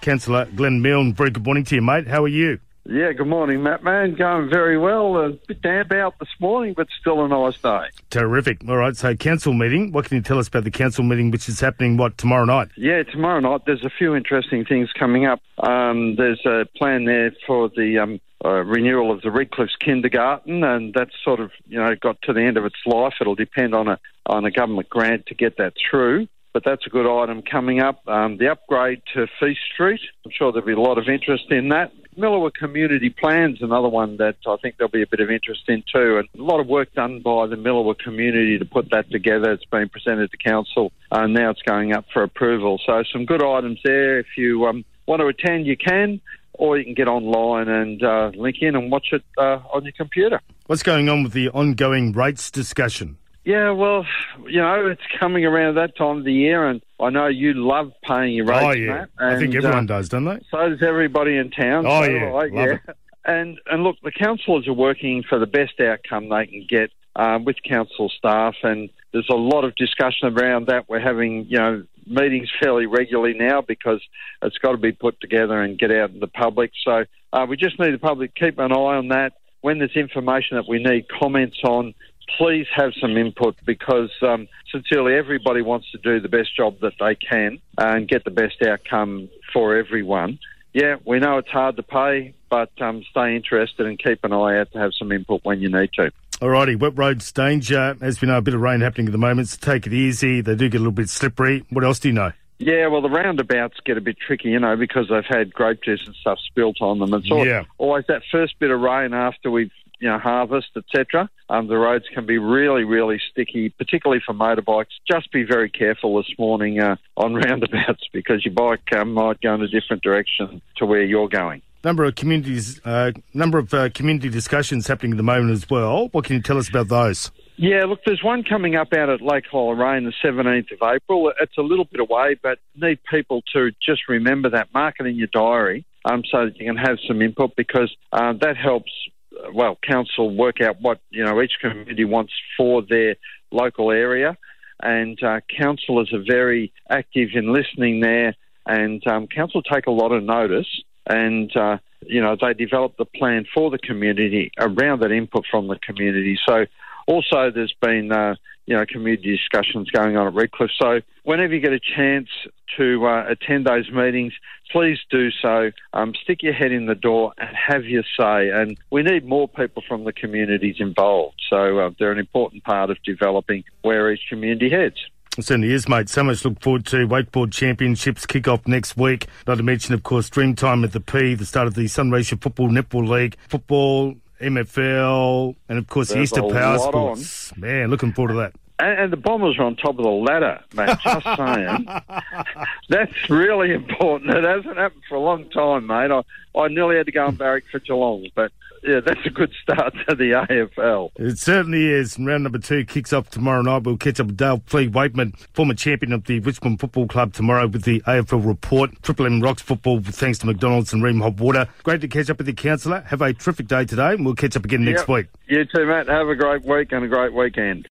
Councillor Glenn Milne. Very good morning to you, mate. How are you? Yeah, good morning, Matt, man. Going very well. A bit damp out this morning, but still a nice day. Terrific. All right, so council meeting. What can you tell us about the council meeting, which is happening, tomorrow night? Yeah, tomorrow night. There's a few interesting things coming up. There's a plan there for the renewal of the Redcliff's kindergarten, and that's sort of, got to the end of its life. It'll depend on a government grant to get that through. But that's a good item coming up. The upgrade to Feast Street, I'm sure there'll be a lot of interest in that. Milliwa Community Plan's another one that I think there'll be a bit of interest in too. And a lot of work done by the Milliwa community to put that together. It's been presented to council and now it's going up for approval. So some good items there. If you want to attend, you can, or you can get online and link in and watch it on your computer. What's going on with the ongoing rates discussion? Yeah, well, it's coming around that time of the year, and I know you love paying your rates, Oh, yeah. Matt. And, I think everyone does, don't they? So does everybody in town. Oh, so yeah. Love it. And look, the councillors are working for the best outcome they can get with council staff, and there's a lot of discussion around that. We're having, meetings fairly regularly now because it's got to be put together and get out in the public. So we just need the public to keep an eye on that. When there's information that we need comments on, please have some input because, sincerely, everybody wants to do the best job that they can and get the best outcome for everyone. Yeah, we know it's hard to pay, but stay interested and keep an eye out to have some input when you need to. Alrighty, wet roads danger. As we know, a bit of rain happening at the moment, so take it easy. They do get a little bit slippery. What else do you know? Yeah, well, the roundabouts get a bit tricky, because they've had grape juice and stuff spilt on them. And so always that first bit of rain after we've harvest, etc. The roads can be really, really sticky, particularly for motorbikes. Just be very careful this morning on roundabouts because your bike might go in a different direction to where you're going. Number of community discussions happening at the moment as well. What can you tell us about those? Yeah, look, there's one coming up out at Lake Holleraine the 17th of April. It's a little bit away, but need people to just remember that, mark it in your diary so that you can have some input because that helps council work out what, each community wants for their local area. And councillors are very active in listening there. And council take a lot of notice. And, they develop the plan for the community around that input from the community. So also there's been, community discussions going on at Redcliffe. So whenever you get a chance to attend those meetings, please do so. Stick your head in the door and have your say. And we need more people from the communities involved. So they're an important part of developing where each community heads. It certainly is, mate. So much to look forward to. Wakeboard Championships kick off next week. Not to mention, of course, Dreamtime at the P, the start of the Sunraysia Football Netball League, football, MFL, and of course There's the Easter Power Sports. Man, looking forward to that. And the Bombers are on top of the ladder, mate, just saying. That's really important. It hasn't happened for a long time, mate. I nearly had to go and barrack for Geelong, but yeah, that's a good start to the AFL. It certainly is. Round number 2 kicks off tomorrow night. We'll catch up with Dale Fleet-Waitman, former champion of the Richmond Football Club, tomorrow with the AFL report. Triple M rocks football thanks to McDonald's and Ream Hot Water. Great to catch up with you, Councillor. Have a terrific day today, and we'll catch up again next week. You too, Matt. Have a great week and a great weekend.